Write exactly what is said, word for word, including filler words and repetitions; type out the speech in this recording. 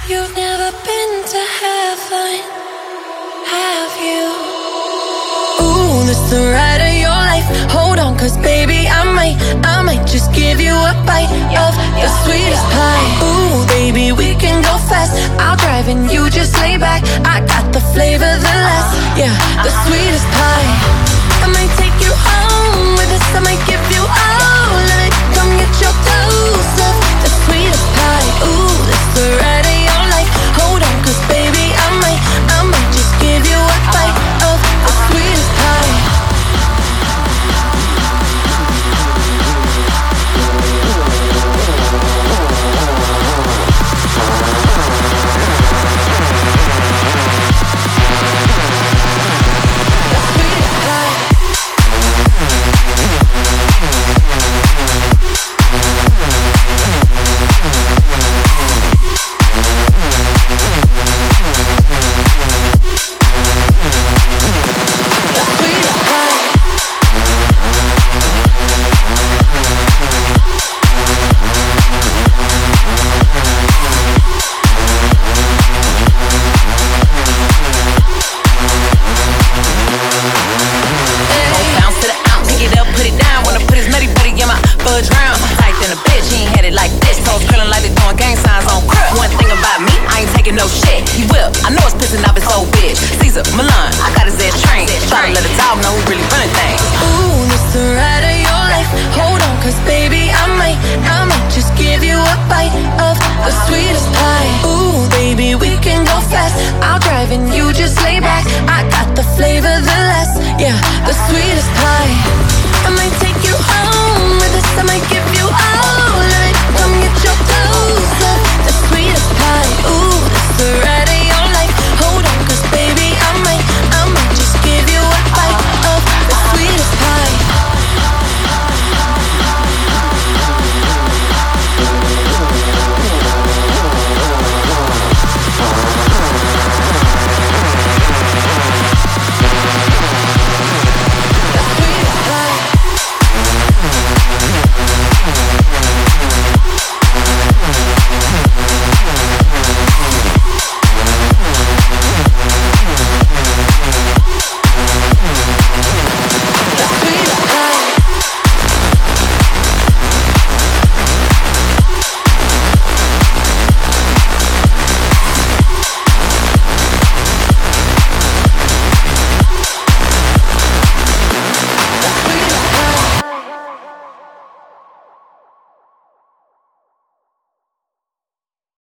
You've never been to heaven, have you? Ooh, this the ride of your life. Hold on, cause baby, I might, I might just give you a bite of the sweetest pie. Ooh, baby, we can go fast. I'll drive and you just lay back. I got the flavor, the last, yeah, the sweetest pie. I might take you home with us, I might give you all of it. Come get your dose of the sweetest pie. Ooh, this the ride of your life. Hold on, cause baby, I might, I might just give you a bite of the sweetest pie. No shit, he will. I know it's pissing off his old bitch. Caesar,